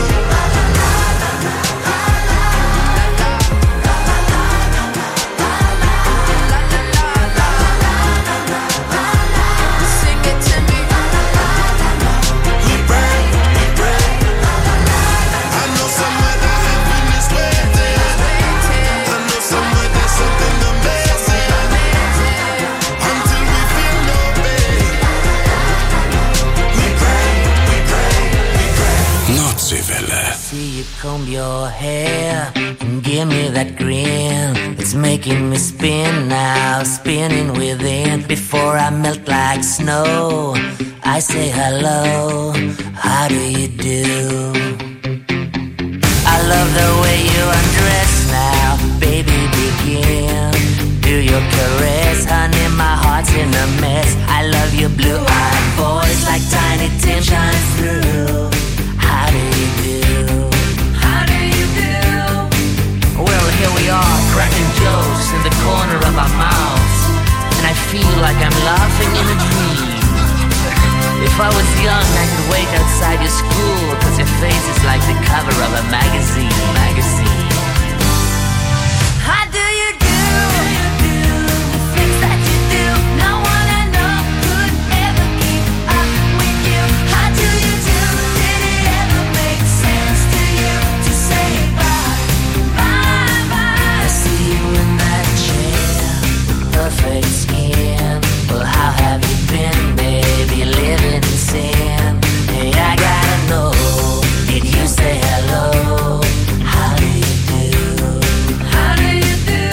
See you comb your hair and give me that grin. It's making me spin now, spinning within. Before I melt like snow, I say hello, how do you do? I love the way you undress now, baby, begin. Do your caress, honey, my heart's in a mess. I love your blue-eyed voice like Tiny Tim shines through. How do you do? How do you do? Well, here we are, cracking jokes in the corner of our mouths, and I feel like I'm laughing in a dream. If If I was young, I could wait outside your school, cause your face is like the cover of a magazine, magazine. How do you do? The things that you do, no one I know could ever keep up with you. How do you do? Did it ever make sense to you to say bye, bye, bye? I see you in that chair, perfect skin. Well, how have you been, baby? Living in sin. Hey, I gotta know, did you say hello? How do you do? How do you do?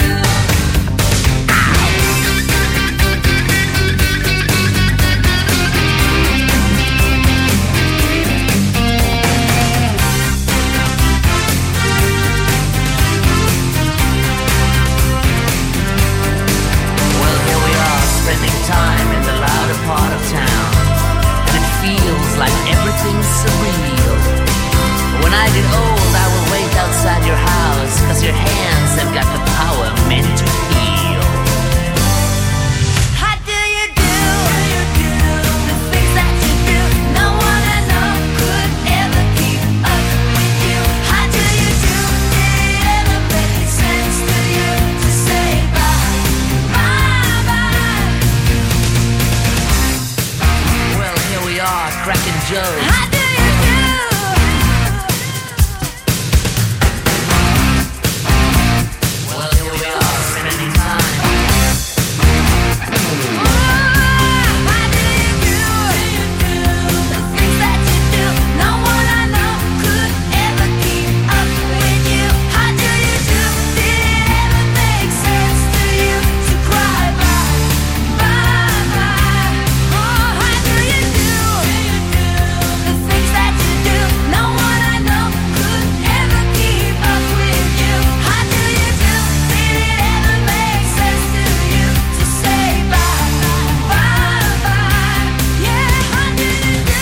Well, here we are, spending time in the louder part of town, and it feels like everything's surreal. When I get old, I will wait outside your house, cause your hands have got the power meant to heal. How do you do? The things that you do, no one I know could ever keep up with you. How do you do? Did it ever make sense to you to say bye, bye, bye? Well, here we are, cracking jokes. How do you do? Well, here we are, spending time. How do you do? The things that you do, no one I know could ever keep up with you. How do you do? Did it ever make sense to you to cry bye, bye, bye? Oh, how do you do? The things that you do, no one I know could ever keep up with you. How do you do? Did it ever make sense to you to say bye, bye, bye? Yeah, how do you do?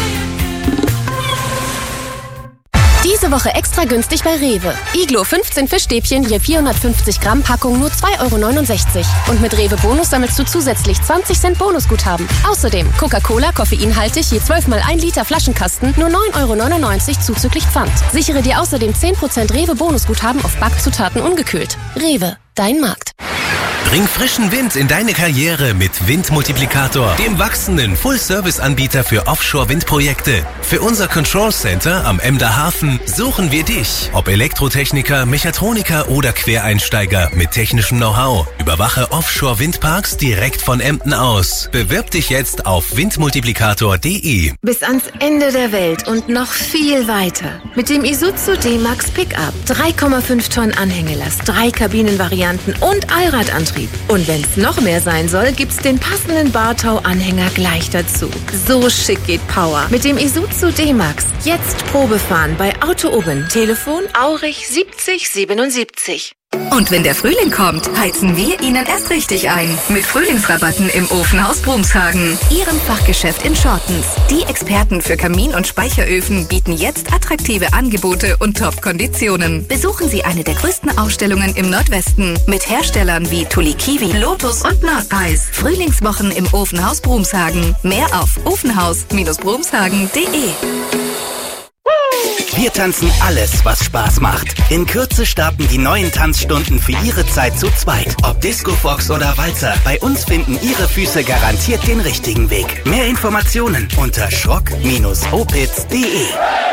Diese Woche extra günstig bei Rewe. Iglo fünfzehn Fischstäbchen je vierhundertfünfzig Gramm Packung nur zwei Euro neunundsechzig. Und mit Rewe Bonus sammelst du zusätzlich zwanzig Cent Bonusguthaben. Außerdem Coca-Cola koffeinhaltig je zwölf mal ein Liter Flaschenkasten nur neun Euro neunundneunzig zuzüglich Pfand. Sichere dir außerdem zehn Prozent Rewe Bonusguthaben auf Backzutaten ungekühlt. Rewe, dein Markt. Bring frischen Wind in deine Karriere mit Windmultiplikator, dem wachsenden Full-Service-Anbieter für Offshore-Windprojekte. Für unser Control Center am Emder Hafen suchen wir dich. Ob Elektrotechniker, Mechatroniker oder Quereinsteiger mit technischem Know-how. Überwache Offshore-Windparks direkt von Emden aus. Bewirb dich jetzt auf windmultiplikator punkt de. Bis ans Ende der Welt und noch viel weiter. Mit dem Isuzu D-Max Pickup. drei Komma fünf Tonnen Anhängelast, drei Kabinenvarianten und Allradantrieb. Und wenn's noch mehr sein soll, gibt's den passenden Bartau-Anhänger gleich dazu. So schick geht Power mit dem Isuzu D-Max. Jetzt Probefahren bei Auto Oben. Telefon Aurich siebzig siebenundsiebzig. Und wenn der Frühling kommt, heizen wir Ihnen erst richtig ein. Mit Frühlingsrabatten im Ofenhaus Brumshagen. Ihrem Fachgeschäft in Shortens. Die Experten für Kamin- und Speicheröfen bieten jetzt attraktive Angebote und Top-Konditionen. Besuchen Sie eine der größten Ausstellungen im Nordwesten. Mit Herstellern wie Tuli Kiwi, Lotus und Nordpreis. Frühlingswochen im Ofenhaus Brumshagen. Mehr auf ofenhaus Brumshagen punkt de. Wir tanzen alles, was Spaß macht. In Kürze starten die neuen Tanzstunden für Ihre Zeit zu zweit. Ob Disco Fox oder Walzer, bei uns finden Ihre Füße garantiert den richtigen Weg. Mehr Informationen unter schrock Bindestrich opitz punkt de.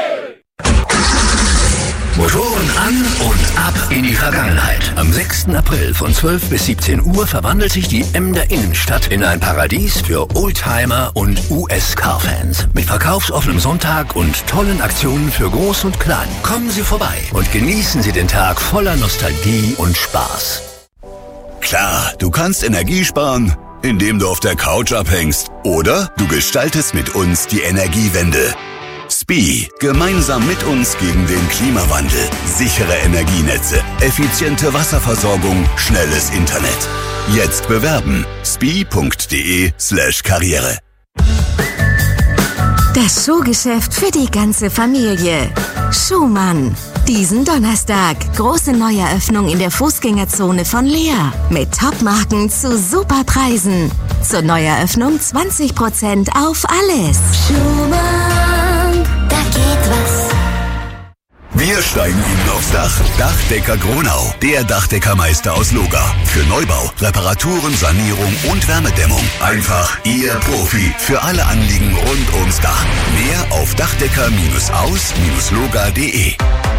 Motoren an und ab in die Vergangenheit. Am sechsten April von zwölf bis siebzehn Uhr verwandelt sich die Emder Innenstadt in ein Paradies für Oldtimer und U S-Car-Fans. Mit verkaufsoffenem Sonntag und tollen Aktionen für Groß und Klein. Kommen Sie vorbei und genießen Sie den Tag voller Nostalgie und Spaß. Klar, du kannst Energie sparen, indem du auf der Couch abhängst. Oder du gestaltest mit uns die Energiewende. Spee, gemeinsam mit uns gegen den Klimawandel. Sichere Energienetze, effiziente Wasserversorgung, schnelles Internet. Jetzt bewerben. spee punkt de slash karriere. Das Schuhgeschäft für die ganze Familie. Schumann. Diesen Donnerstag große Neueröffnung in der Fußgängerzone von Lea mit Top-Marken zu super Preisen. Zur Neueröffnung zwanzig Prozent auf alles. Schumann, da geht was. Wir steigen Ihnen aufs Dach. Dachdecker Gronau, der Dachdeckermeister aus Loga. Für Neubau, Reparaturen, Sanierung und Wärmedämmung. Einfach Ihr Profi für alle Anliegen rund ums Dach. Mehr auf dachdecker aus loga punkt de.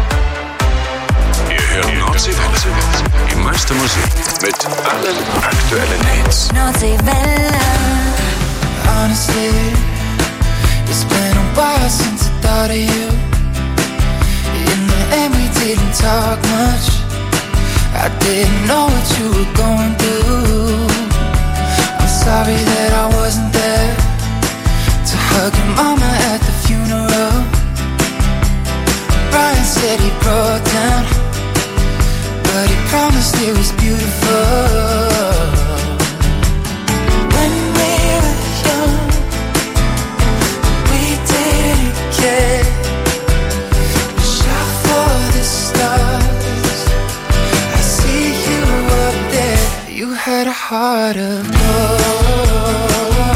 Ihr hört Nordseewelle. Die meiste Musik mit allen aktuellen Hits. Nordseewelle. Honestly, it's been a while since I thought of you. In the end we didn't talk much. I didn't know what you were going through. I'm sorry that I wasn't there to hug your mama at the funeral. Brian said he broke down, but he promised it was beautiful. When we were young, we didn't care. We shot for the stars. I see you up there. You had a heart of gold.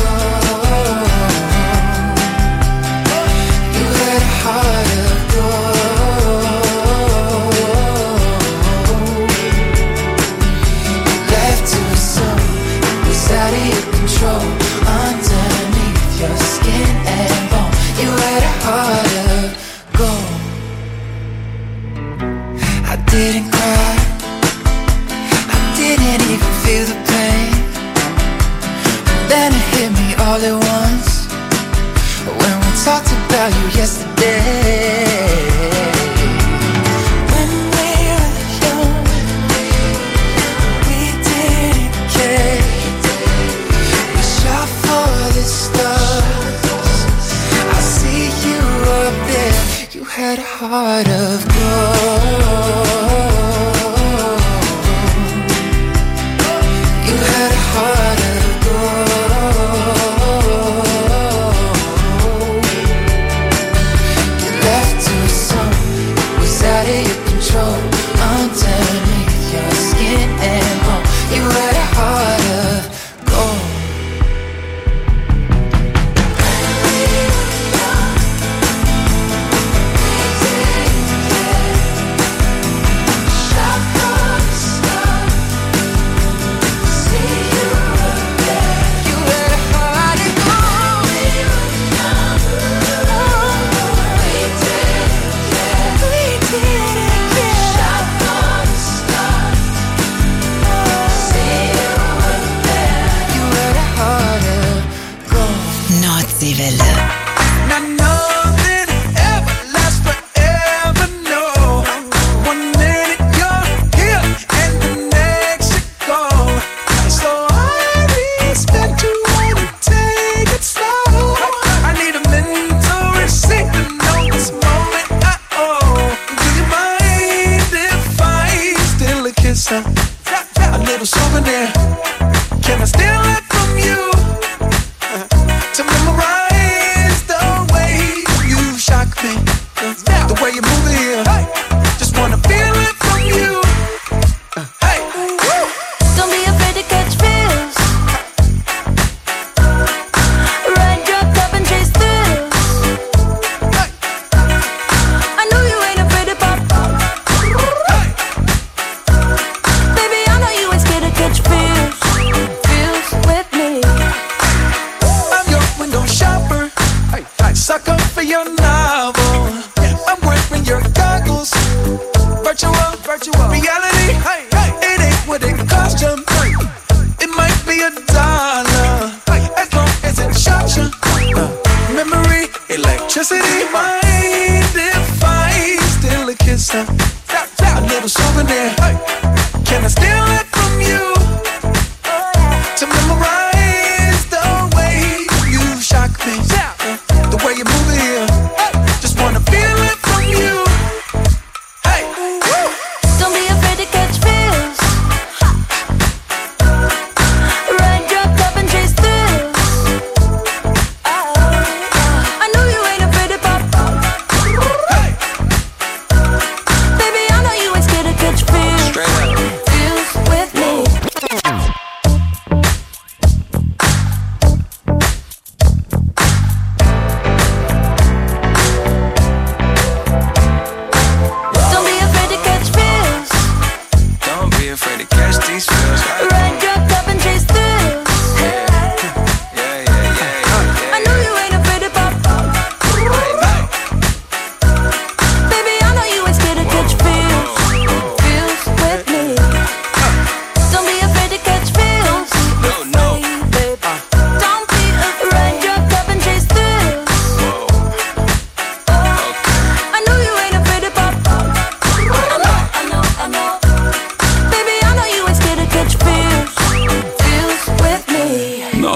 You had a heart of gold. Left to some was out of your control. Underneath your skin and bone, you had a heart of gold. I didn't cry, I didn't even feel the pain. And then it hit me all at once when we talked about you yesterday. When we were young, we didn't care. We shot for the stars. I see you up there. You had a heart of gold. You had a heart of gold. You left too soon. Was out of your control. Underneath your skin and bone, you had a heart of gold. Nordseewelle. Not nothing ever lasts forever, no. One minute you're here and the next you're gone. So I respect you when you take it slow. I need a mental receipt to know this moment I own. Do you mind if I steal a kiss? A, a little souvenir. Can I steal it from you? To memorize the way you shock me, the way you move it here. Just wanna feel it from you. Hey, Don't be afraid to catch feels. Ride your cup and chase thrills. I know you ain't afraid to pop. Baby, I know you ain't scared to catch feels. Feels with me. I'm your window shopper. Sucker for your novel. I'm wearing your goggles.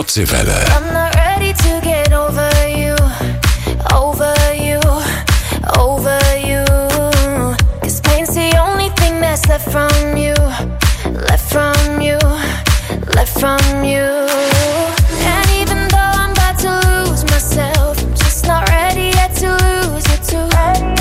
Nordseewelle. I'm not ready to get over you, over you, over you. 'Cause pain's the only thing that's left from you, left from you, left from you. And even though I'm about to lose myself, I'm just not ready yet to lose you too.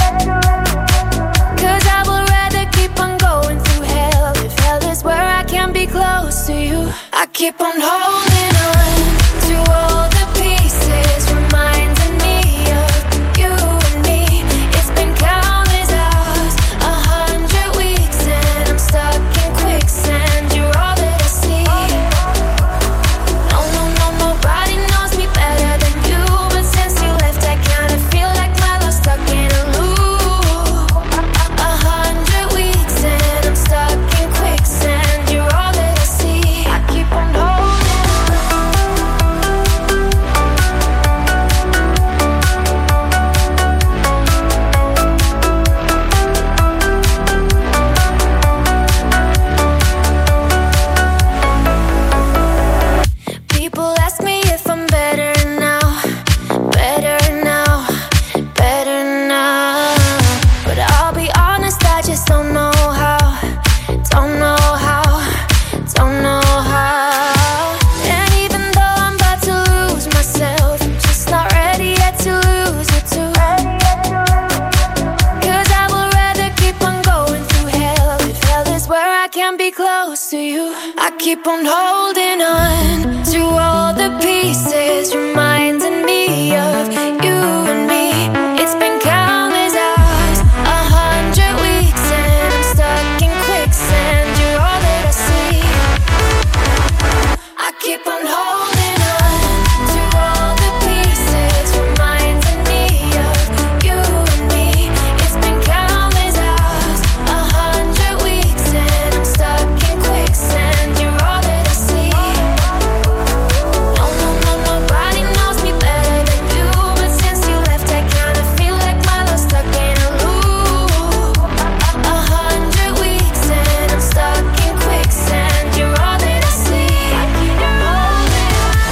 'Cause I would rather keep on going through hell, if hell is where I can be close to you. I keep on holding on to all the pieces, reminding me of you and me. It's been countless hours, a hundred weeks, and I'm stuck in quicksand. You're all that I see. No, no, no, nobody knows me better than you, but since you left, I kinda feel like my love's stuck in a loop. A hundred weeks, and I'm stuck in quicksand. You're all that I see. I keep on holding. People ask me if I'm better now, better now, better now. But I'll be honest, I just don't know how, don't know how, don't know how. And even though I'm about to lose myself, I'm just not ready yet to lose you too. 'Cause I would rather keep on going through hell, if hell is where I can be close to you. I keep on holding on to all the pieces, reminding me of you and me. It's been countless hours, a hundred weeks, and I'm stuck in quicksand. You're all that I see. I keep on holding on to all the pieces, reminding me of you and me. It's been countless hours, a hundred weeks, and I'm stuck in quicksand. You're all that I see. No, no, no, nobody knows me better than you, but since you left, I kinda feel like my love's stuck in a loop. A hundred weeks, and I'm stuck in quicksand. You're all that I see. I keep on holding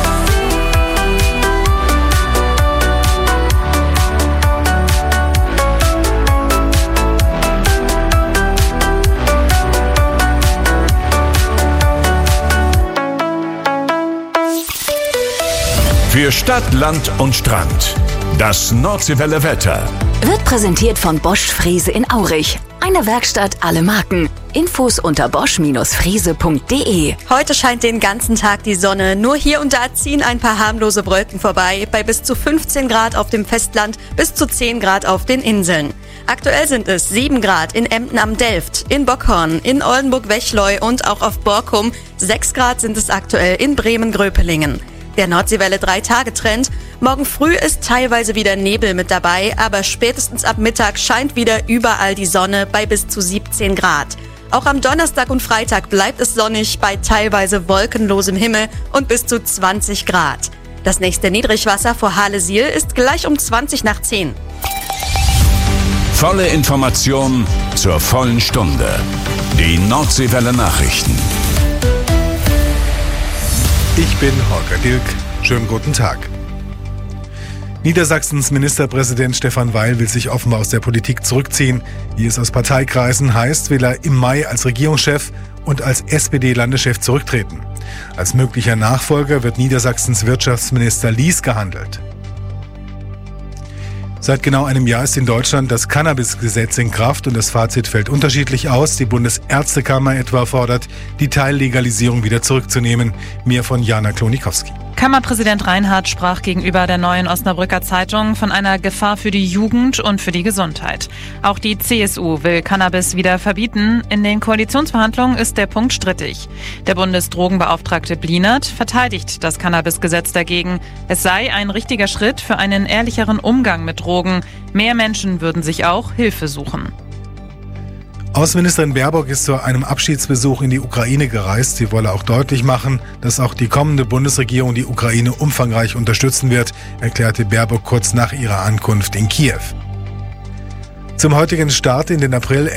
Für Stadt, Land und Strand. Das Nordseewelle Wetter. Wird präsentiert von Bosch Frese in Aurich. Eine Werkstatt, alle Marken. Infos unter bosch Frese punkt de. Heute scheint den ganzen Tag die Sonne. Nur hier und da ziehen ein paar harmlose Wolken vorbei. Bei bis zu fünfzehn Grad auf dem Festland, bis zu zehn Grad auf den Inseln. Aktuell sind es sieben Grad in Emden am Delft, in Bockhorn, in Oldenburg-Wechleu und auch auf Borkum. sechs Grad sind es aktuell in Bremen-Gröpelingen. Der Nordseewelle drei Tage Trend. Morgen früh ist teilweise wieder Nebel mit dabei, aber spätestens ab Mittag scheint wieder überall die Sonne bei bis zu siebzehn Grad. Auch am Donnerstag und Freitag bleibt es sonnig bei teilweise wolkenlosem Himmel und bis zu zwanzig Grad. Das nächste Niedrigwasser vor Halesiel ist gleich um zwanzig nach zehn. Volle Information zur vollen Stunde. Die Nordseewelle Nachrichten. Ich bin Holger Dilk. Schönen guten Tag. Niedersachsens Ministerpräsident Stefan Weil will sich offenbar aus der Politik zurückziehen. Wie es aus Parteikreisen heißt, will er im Mai als Regierungschef und als S P D-Landeschef zurücktreten. Als möglicher Nachfolger wird Niedersachsens Wirtschaftsminister Lies gehandelt. Seit genau einem Jahr ist in Deutschland das Cannabis-Gesetz in Kraft und das Fazit fällt unterschiedlich aus. Die Bundesärztekammer etwa fordert, die Teillegalisierung wieder zurückzunehmen. Mehr von Jana Klonikowski. Kammerpräsident Reinhardt sprach gegenüber der Neuen Osnabrücker Zeitung von einer Gefahr für die Jugend und für die Gesundheit. Auch die C S U will Cannabis wieder verbieten. In den Koalitionsverhandlungen ist der Punkt strittig. Der Bundesdrogenbeauftragte Blinert verteidigt das Cannabis-Gesetz dagegen. Es sei ein richtiger Schritt für einen ehrlicheren Umgang mit Drogen. Mehr Menschen würden sich auch Hilfe suchen. Außenministerin Baerbock ist zu einem Abschiedsbesuch in die Ukraine gereist. Sie wolle auch deutlich machen, dass auch die kommende Bundesregierung die Ukraine umfangreich unterstützen wird, erklärte Baerbock kurz nach ihrer Ankunft in Kiew. Zum heutigen Start in den April